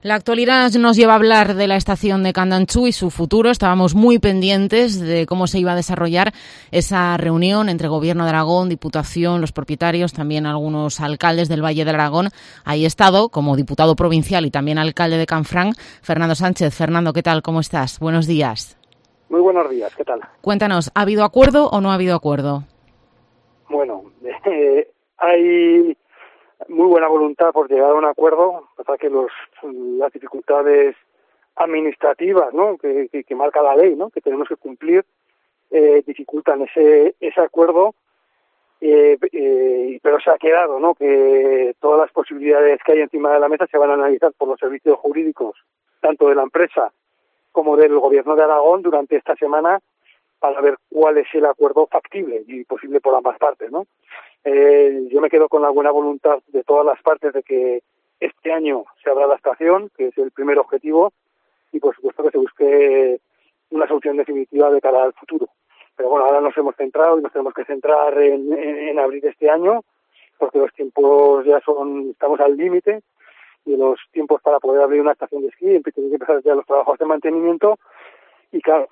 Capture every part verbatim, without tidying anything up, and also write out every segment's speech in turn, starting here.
La actualidad nos lleva a hablar de la estación de Candanchú y su futuro. Estábamos muy pendientes de cómo se iba a desarrollar esa reunión entre Gobierno de Aragón, Diputación, los propietarios, también algunos alcaldes del Valle del Aragón. Ahí he estado como diputado provincial y también alcalde de Canfranc, Fernando Sánchez. Fernando, ¿qué tal? ¿Cómo estás? Buenos días. Muy buenos días, ¿qué tal? Cuéntanos, ¿ha habido acuerdo o no ha habido acuerdo? Bueno, eh, hay muy buena voluntad por llegar a un acuerdo, pasa que los, las dificultades administrativas, ¿no?, que, que, que marca la ley, ¿no?, que tenemos que cumplir, eh, dificultan ese ese acuerdo, eh, eh, pero se ha quedado, ¿no?, que todas las posibilidades que hay encima de la mesa se van a analizar por los servicios jurídicos, tanto de la empresa como del Gobierno de Aragón durante esta semana, para ver cuál es el acuerdo factible y posible por ambas partes, ¿no? Eh, yo me quedo con la buena voluntad de todas las partes de que este año se abra la estación, que es el primer objetivo, y por supuesto que se busque una solución definitiva de cara al futuro. Pero bueno, ahora nos hemos centrado y nos tenemos que centrar en, en, en abrir este año, porque los tiempos ya son, estamos al límite, y los tiempos para poder abrir una estación de esquí, tienen que empezar ya los trabajos de mantenimiento, y claro,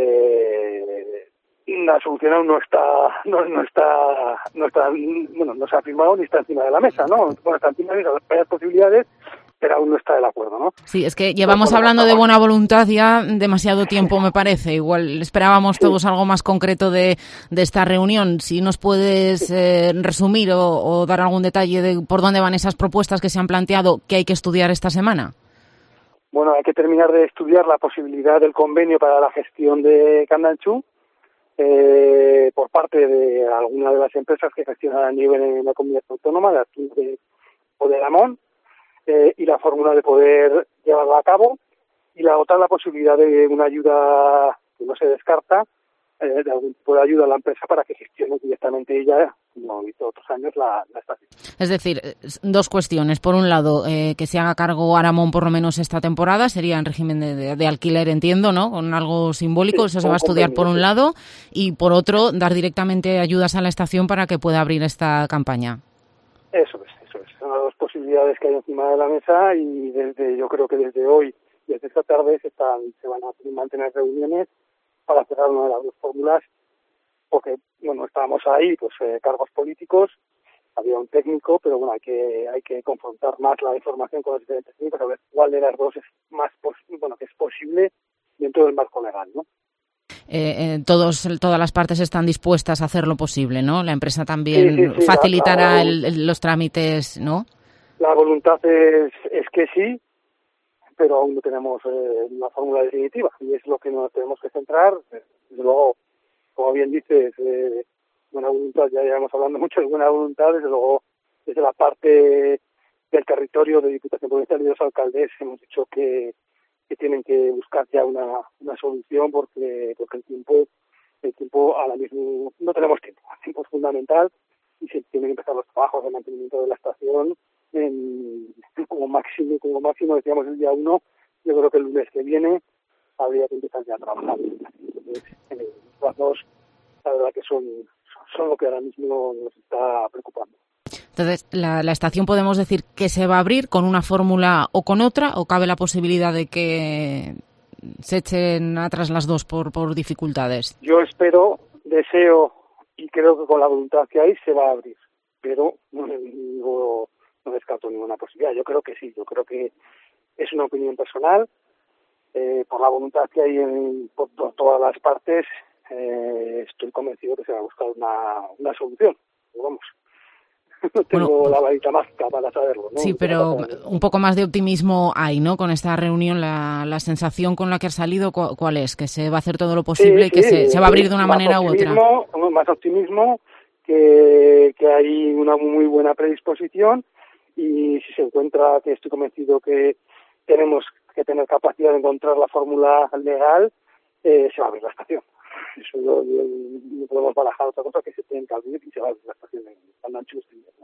eh, la solución aún no está, no, no está, no está, bueno, no se ha firmado ni está encima de la mesa, ¿no? Bueno, está encima de varias posibilidades, pero aún no está el acuerdo, ¿no? Sí, es que llevamos hablando de buena voluntad ya demasiado tiempo, me parece. Igual esperábamos todos sí. algo más concreto de, de esta reunión. Si nos puedes sí. eh, resumir o, o dar algún detalle de por dónde van esas propuestas que se han planteado que hay que estudiar esta semana. Bueno, hay que terminar de estudiar la posibilidad del convenio para la gestión de Candanchú eh, por parte de alguna de las empresas que gestionan a nivel en la comunidad autónoma, de aquí de, o de Lamón, eh, y la fórmula de poder llevarla a cabo, y la otra la posibilidad de una ayuda que no se descarta, eh, de algún tipo de ayuda a la empresa para que gestione directamente ella, como ha visto otros años, la, la estación. Es decir, dos cuestiones. Por un lado, eh, que se haga cargo Aramón por lo menos esta temporada, sería en régimen de, de, de alquiler, entiendo, ¿no? Con algo simbólico, sí, eso se va a estudiar por un lado, y por otro, dar directamente ayudas a la estación para que pueda abrir esta campaña. Eso es, eso es. Son las dos posibilidades que hay encima de la mesa, y desde, yo creo que desde hoy y desde esta tarde se, están, se van a mantener reuniones para cerrar una de las dos fórmulas, porque, bueno, estábamos ahí, pues, eh, cargos políticos, había un técnico, pero bueno, hay que hay que confrontar más la información con los diferentes técnicos, a ver cuál de las dos es más, pos- bueno, que es posible dentro del marco legal, ¿no? Eh, eh, todos, todas las partes están dispuestas a hacer lo posible, ¿no? La empresa también sí, sí, sí, facilitará la, la, el, el, los trámites, ¿no? La voluntad es, es que sí, pero aún no tenemos eh, una fórmula definitiva, y es lo que nos tenemos que centrar. Desde luego, como bien dices, eh, buena voluntad, ya llevamos hablando mucho de buena voluntad, desde luego, desde la parte del territorio de Diputación Provincial y de los alcaldes hemos dicho que, que tienen que buscar ya una, una solución, porque porque el tiempo, el tiempo ahora mismo no tenemos tiempo, el tiempo es fundamental, y se tienen que empezar los trabajos de mantenimiento de la estación en, como máximo, como máximo decíamos el día uno. Yo creo que el lunes que viene habría que empezar ya a trabajar. Entonces, eh, las dos, la verdad que son, son lo que ahora mismo nos está preocupando. Entonces, la, la estación podemos decir que se va a abrir con una fórmula o con otra, o cabe la posibilidad de que se echen atrás las dos por, por dificultades. Yo espero, deseo y creo que con la voluntad que hay se va a abrir, pero no, no, no descarto ninguna posibilidad. Yo creo que sí, yo creo que es una opinión personal, eh, por la voluntad que hay en por, por todas las partes, eh, estoy convencido que se va a buscar una, una solución. Pero vamos, no tengo bueno, la varita mágica para saberlo, ¿no? Sí, pero un poco más de optimismo hay, ¿no? Con esta reunión, la, la sensación con la que ha salido, ¿cuál es? Que se va a hacer todo lo posible sí, y que sí, se, se va a abrir de una manera u otra. Más optimismo, que, que hay una muy buena predisposición, y si se encuentra, que estoy convencido que tenemos que tener capacidad de encontrar la fórmula legal, eh, se va a abrir la estación. Eso no podemos barajar otra cosa, que se tiene que abrir y se va a abrir la estación en Candanchú.